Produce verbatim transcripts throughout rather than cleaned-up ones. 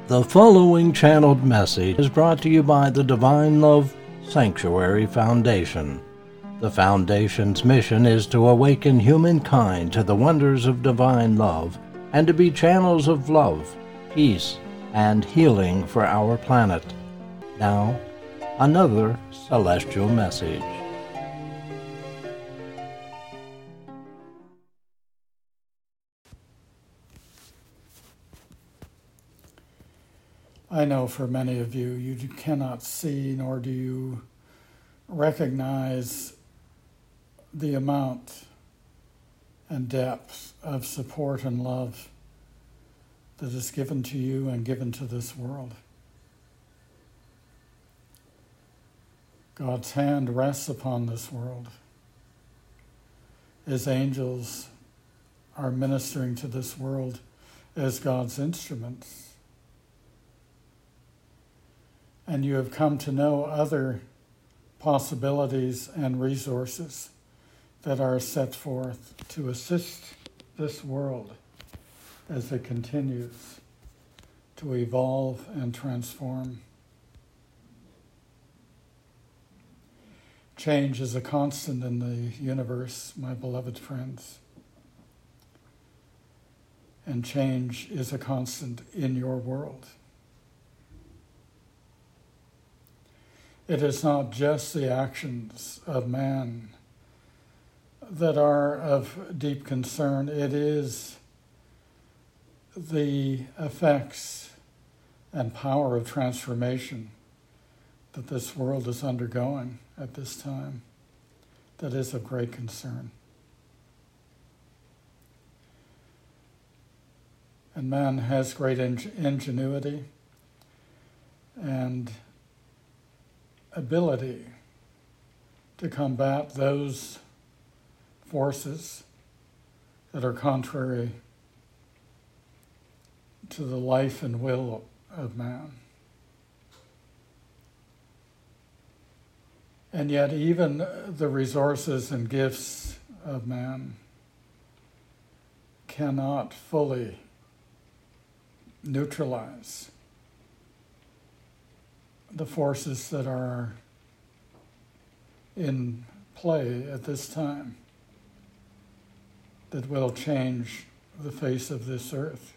The following channeled message is brought to you by the Divine Love Sanctuary Foundation. The Foundation's mission is to awaken humankind to the wonders of divine love and to be channels of love, peace, and healing for our planet. Now, another celestial message. I know for many of you, you cannot see nor do you recognize the amount and depth of support and love that is given to you and given to this world. God's hand rests upon this world. His angels are ministering to this world as God's instruments. And you have come to know other possibilities and resources that are set forth to assist this world as it continues to evolve and transform. Change is a constant in the universe, my beloved friends. And change is a constant in your world. It is not just the actions of man that are of deep concern. It is the effects and power of transformation that this world is undergoing at this time that is of great concern. And man has great ingenuity and ability to combat those forces that are contrary to the life and will of man. And yet even the resources and gifts of man cannot fully neutralize the forces that are in play at this time that will change the face of this earth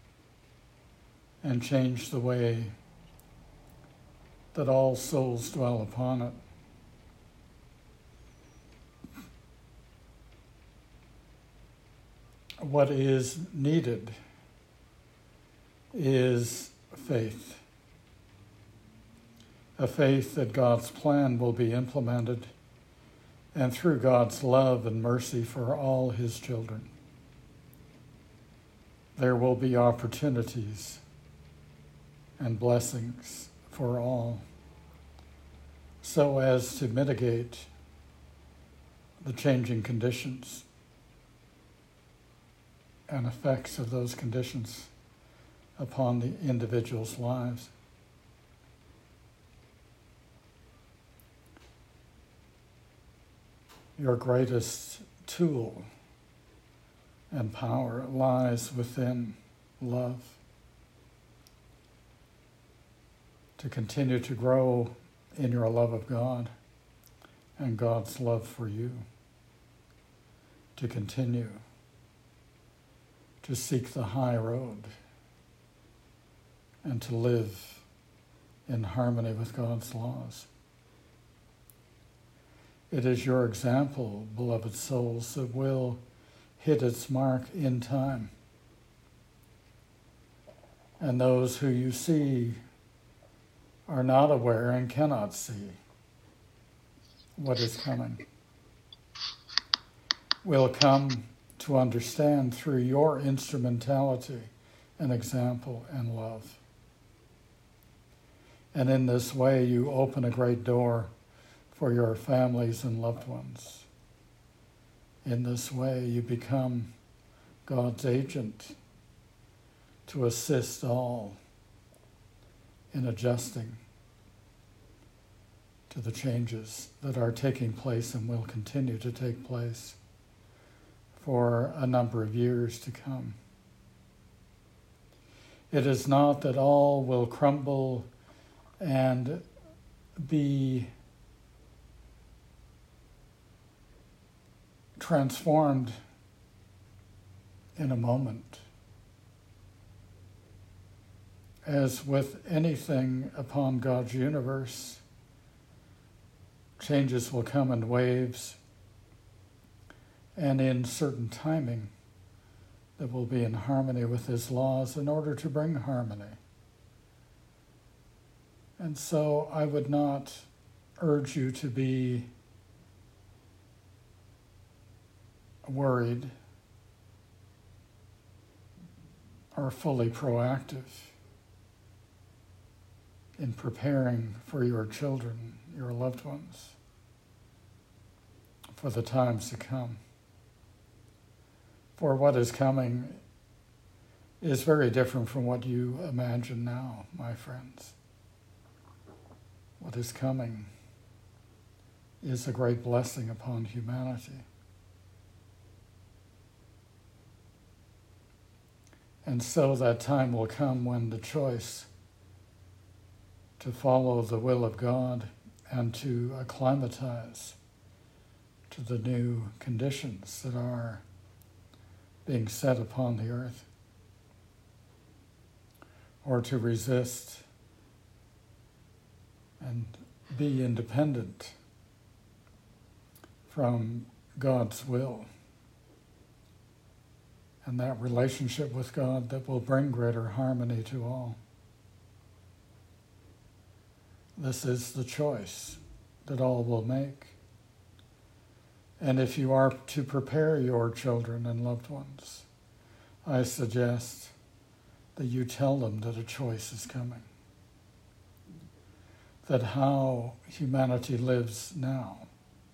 and change the way that all souls dwell upon it. What is needed is faith. A faith that God's plan will be implemented and through God's love and mercy for all his children, there will be opportunities and blessings for all so as to mitigate the changing conditions and effects of those conditions upon the individual's lives. Your greatest tool and power lies within love. To continue to grow in your love of God and God's love for you. To continue to seek the high road and to live in harmony with God's laws. It is your example, beloved souls, that will hit its mark in time. And those who you see are not aware and cannot see what is coming will come to understand through your instrumentality and example and love. And in this way, you open a great door for your families and loved ones. In this way, you become God's agent to assist all in adjusting to the changes that are taking place and will continue to take place for a number of years to come. It is not that all will crumble and be transformed in a moment. As with anything upon God's universe, changes will come in waves and in certain timing that will be in harmony with His laws in order to bring harmony. And so I would not urge you to be worried or fully proactive in preparing for your children, your loved ones, for the times to come. For what is coming is very different from what you imagine now, my friends. What is coming is a great blessing upon humanity. And so that time will come when the choice to follow the will of God and to acclimatize to the new conditions that are being set upon the earth, or to resist and be independent from God's will and that relationship with God that will bring greater harmony to all. This is the choice that all will make. And if you are to prepare your children and loved ones, I suggest that you tell them that a choice is coming. That how humanity lives now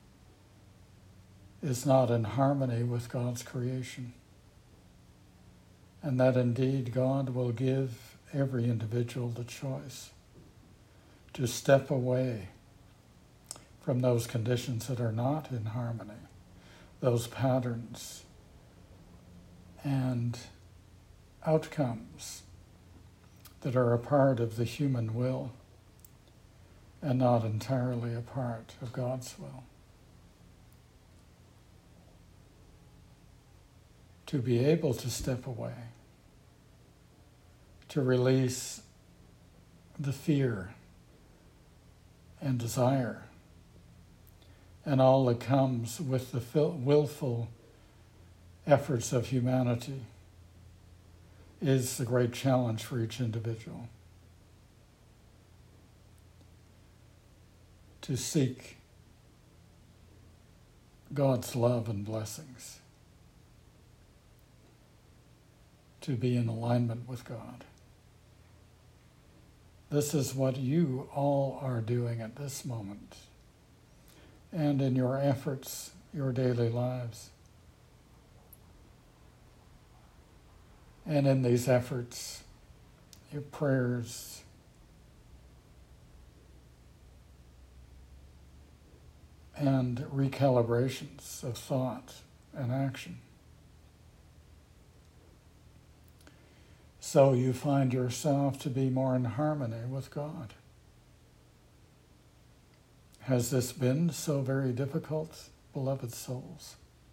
is not in harmony with God's creation. And that indeed God will give every individual the choice to step away from those conditions that are not in harmony, those patterns and outcomes that are a part of the human will and not entirely a part of God's will. To be able to step away, to release the fear and desire and all that comes with the willful efforts of humanity is the great challenge for each individual. To seek God's love and blessings. To be in alignment with God. This is what you all are doing at this moment and in your efforts, your daily lives. And in these efforts, your prayers, and recalibrations of thought and action. So you find yourself to be more in harmony with God. Has this been so very difficult, beloved souls?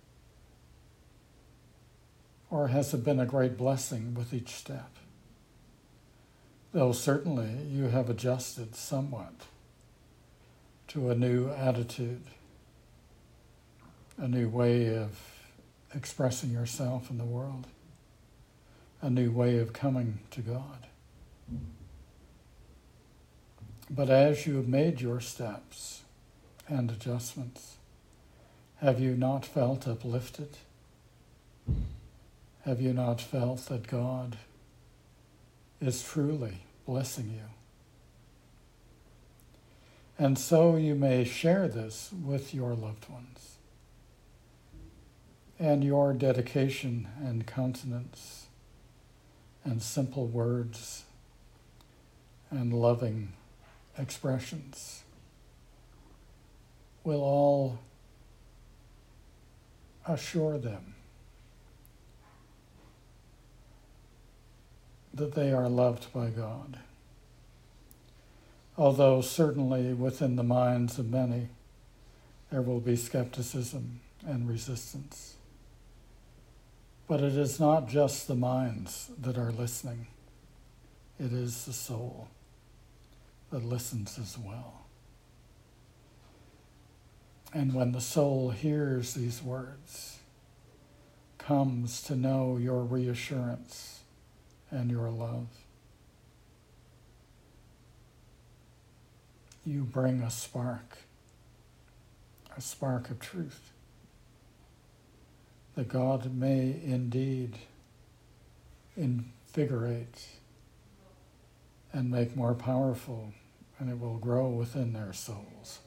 Or has it been a great blessing with each step? Though certainly you have adjusted somewhat to a new attitude, a new way of expressing yourself in the world, a new way of coming to God. But as you have made your steps and adjustments, have you not felt uplifted? Have you not felt that God is truly blessing you? And so you may share this with your loved ones. And your dedication and countenance and simple words and loving expressions will all assure them that they are loved by God. Although certainly within the minds of many there will be skepticism and resistance. But it is not just the minds that are listening. It is the soul that listens as well. And when the soul hears these words, comes to know your reassurance and your love, you bring a spark, a spark of truth, that God may indeed invigorate and make more powerful, and it will grow within their souls.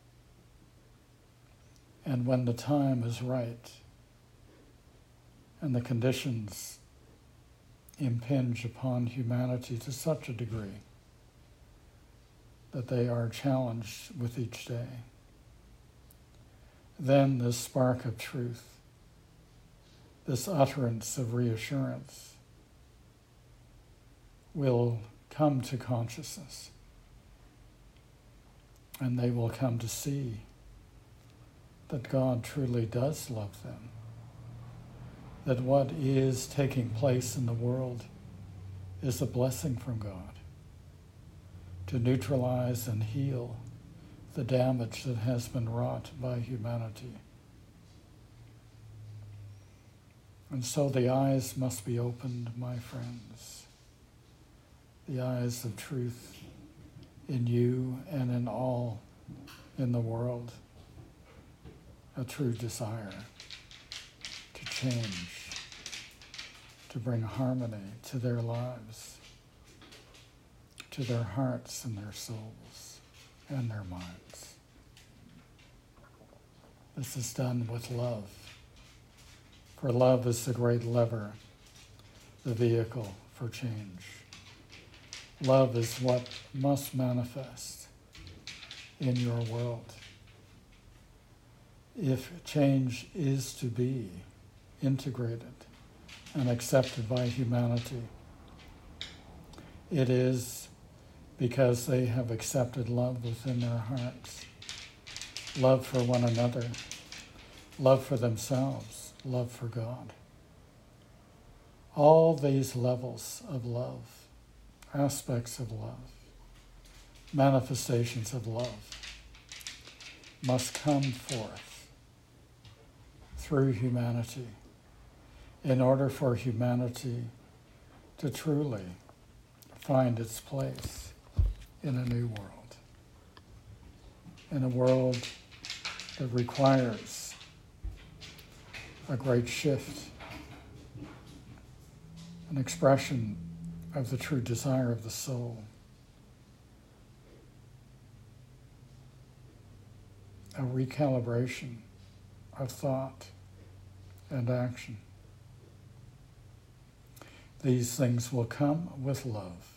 And when the time is right and the conditions impinge upon humanity to such a degree that they are challenged with each day, then this spark of truth, this utterance of reassurance, will come to consciousness, and they will come to see that God truly does love them, that what is taking place in the world is a blessing from God to neutralize and heal the damage that has been wrought by humanity. And so the eyes must be opened, my friends, the eyes of truth in you and in all in the world, a true desire to change, to bring harmony to their lives, to their hearts and their souls and their minds. This is done with love, for love is the great lever, the vehicle for change. Love is what must manifest in your world if change is to be integrated and accepted by humanity. It is because they have accepted love within their hearts, love for one another, love for themselves, love for God. All these levels of love, aspects of love, manifestations of love, must come forth through humanity in order for humanity to truly find its place in a new world, in a world that requires a great shift, an expression of the true desire of the soul, a recalibration of thought and action. These things will come with love.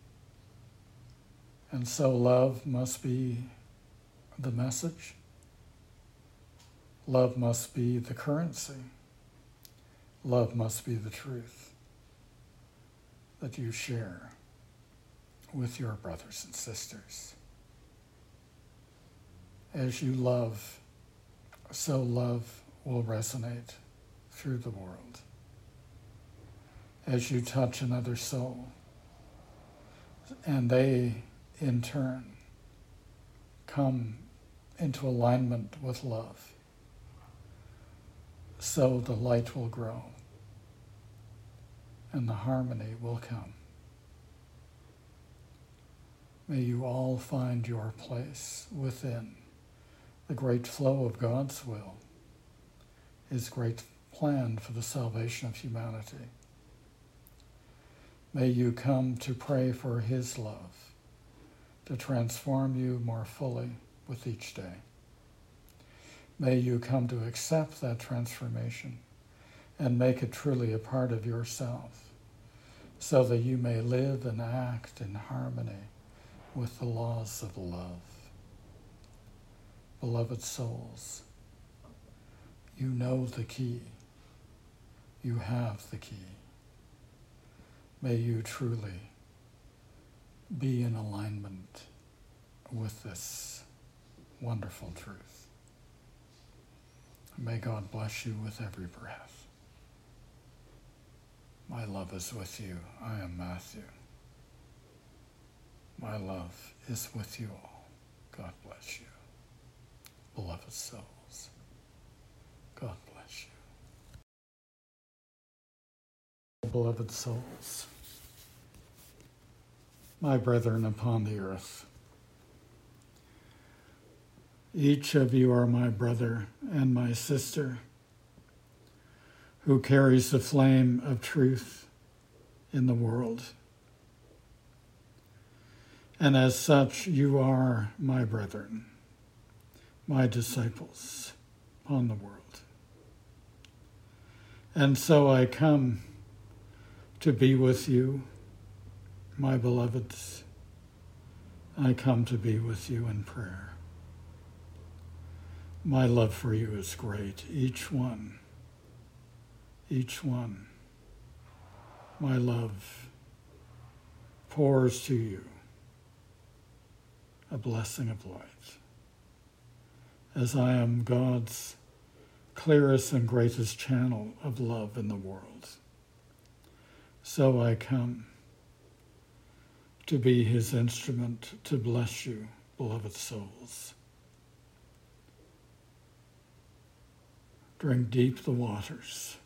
And so love must be the message. Love must be the currency. Love must be the truth that you share with your brothers and sisters. As you love, so love will resonate through the world. As you touch another soul, and they, in turn, come into alignment with love, so the light will grow and the harmony will come. May you all find your place within the great flow of God's will, His great plan for the salvation of humanity. May you come to pray for His love to transform you more fully with each day. May you come to accept that transformation and make it truly a part of yourself, so that you may live and act in harmony with the laws of love. Beloved souls, you know the key. You have the key. May you truly be in alignment with this wonderful truth. May God bless you with every breath. My love is with you. I am Matthew. My love is with you all. God bless you. Beloved souls, God bless you. Beloved souls, my brethren upon the earth, each of you are my brother and my sister who carries the flame of truth in the world. And as such, you are my brethren, my disciples upon the world. And so I come to be with you, my beloveds. I come to be with you in prayer. My love for you is great, each one, each one. My love pours to you a blessing of light. As I am God's clearest and greatest channel of love in the world, so I come to be his instrument to bless you, beloved souls. Drink deep the waters.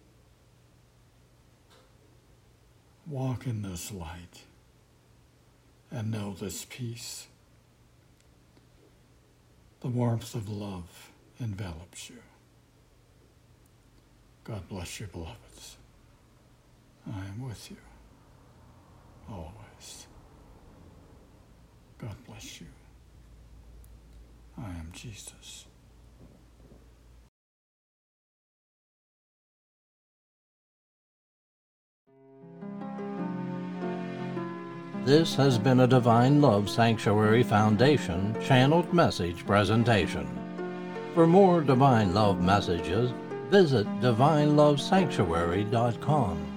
Walk in this light and know this peace. The warmth of love envelops you. God bless you, beloveds. I am with you always. God bless you. I am Jesus. This has been a Divine Love Sanctuary Foundation channeled message presentation. For more Divine Love messages, visit divine love sanctuary dot com.